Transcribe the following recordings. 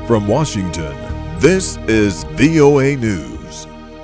From Washington, this is VOA News.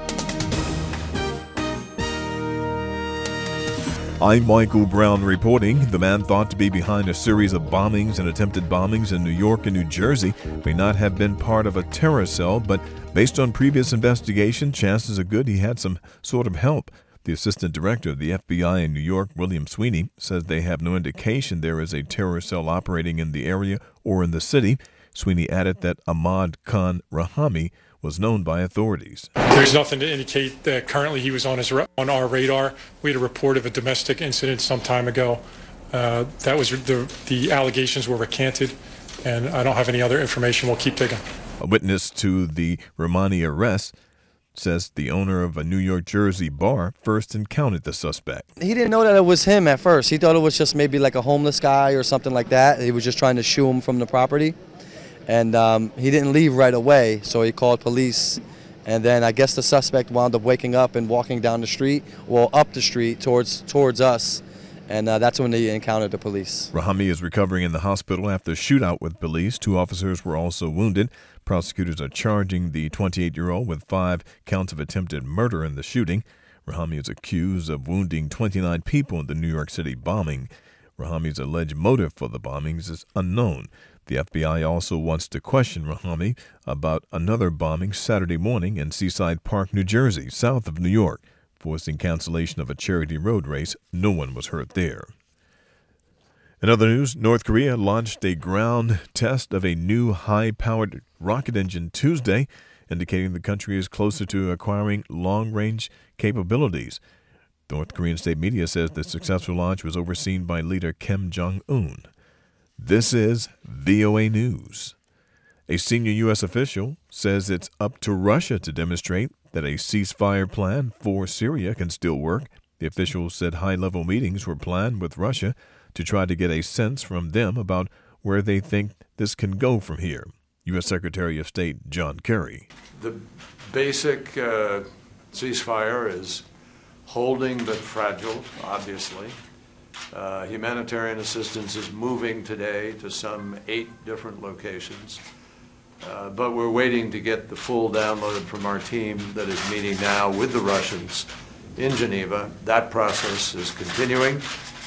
I'm Michael Brown reporting. The man thought to be behind a series of bombings and attempted bombings in New York and New Jersey may not have been part of a terror cell, but based on previous investigation, chances are good he had some sort of help. The assistant director of the FBI in New York, William Sweeney, says they have no indication there is a terror cell operating in the area or in the city. Sweeney added that Ahmad Khan Rahami was known by authorities. There's nothing to indicate that currently he was on our radar. We had a report of a domestic incident some time ago. That was the allegations were recanted, and I don't have any other information. We'll keep digging. A witness to the Rahami arrest says the owner of a New York, Jersey bar first encountered the suspect. He didn't know that it was him at first. He thought it was just maybe like a homeless guy or something like that. He was just trying to shoo him from the property. And he didn't leave right away, so he called police. And then I guess the suspect wound up waking up and walking down the street, well, up the street towards us. And that's when they encountered the police. Rahami is recovering in the hospital after a shootout with police. 2 officers were also wounded. Prosecutors are charging the 28-year-old with 5 counts of attempted murder in the shooting. Rahami is accused of wounding 29 people in the New York City bombing. Rahami's alleged motive for the bombings is unknown. The FBI also wants to question Rahami about another bombing Saturday morning in Seaside Park, New Jersey, south of New York, forcing cancellation of a charity road race. No one was hurt there. In other news, North Korea launched a ground test of a new high-powered rocket engine Tuesday, indicating the country is closer to acquiring long-range capabilities. North Korean state media says the successful launch was overseen by leader Kim Jong-un. This is VOA News. A senior U.S. official says it's up to Russia to demonstrate that a ceasefire plan for Syria can still work. The official said high-level meetings were planned with Russia to try to get a sense from them about where they think this can go from here. U.S. Secretary of State John Kerry. The basic ceasefire is holding but fragile, obviously. Humanitarian assistance is moving today to some 8 different locations, but we're waiting to get the full download from our team that is meeting now with the Russians in Geneva. That process is continuing,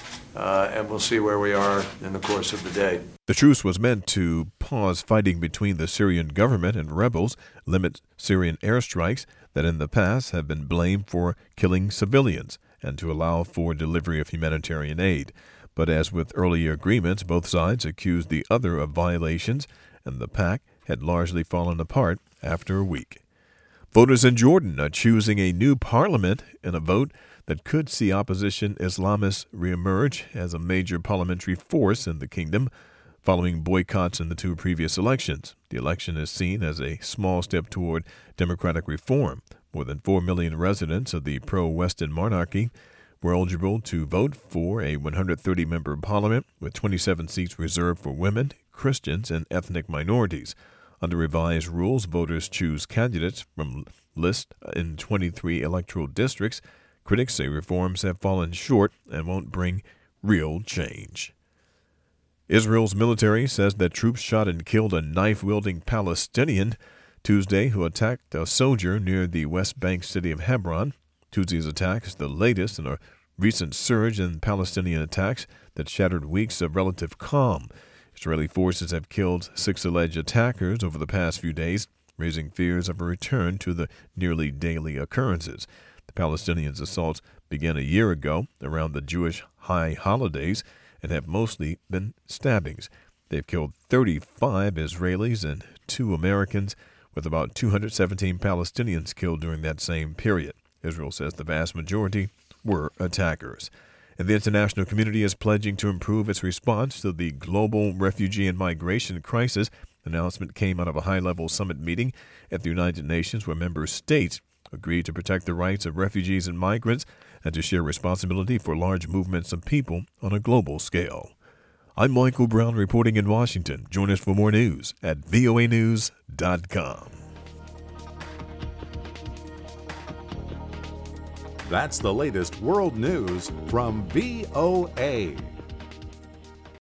and we'll see where we are in the course of the day. The truce was meant to pause fighting between the Syrian government and rebels, limit Syrian airstrikes that in the past have been blamed for killing civilians, and to allow for delivery of humanitarian aid. But as with earlier agreements, both sides accused the other of violations, and the pact had largely fallen apart after a week. Voters in Jordan are choosing a new parliament in a vote that could see opposition Islamists reemerge as a major parliamentary force in the kingdom, following boycotts in the 2 previous elections. The election is seen as a small step toward democratic reform. More than 4 million residents of the pro-Western monarchy were eligible to vote for a 130-member parliament with 27 seats reserved for women, Christians, and ethnic minorities. Under revised rules, voters choose candidates from lists in 23 electoral districts. Critics say reforms have fallen short and won't bring real change. Israel's military says that troops shot and killed a knife-wielding Palestinian Tuesday who attacked a soldier near the West Bank city of Hebron. Tuesday's attack is the latest in a recent surge in Palestinian attacks that shattered weeks of relative calm. Israeli forces have killed 6 alleged attackers over the past few days, raising fears of a return to the nearly daily occurrences. The Palestinians' assaults began a year ago around the Jewish high holidays and have mostly been stabbings. They've killed 35 Israelis and 2 Americans, with about 217 Palestinians killed during that same period. Israel says the vast majority were attackers. And the international community is pledging to improve its response to the global refugee and migration crisis. The announcement came out of a high-level summit meeting at the United Nations where member states agreed to protect the rights of refugees and migrants and to share responsibility for large movements of people on a global scale. I'm Michael Brown reporting in Washington. Join us for more news at voanews.com. That's the latest world news from VOA.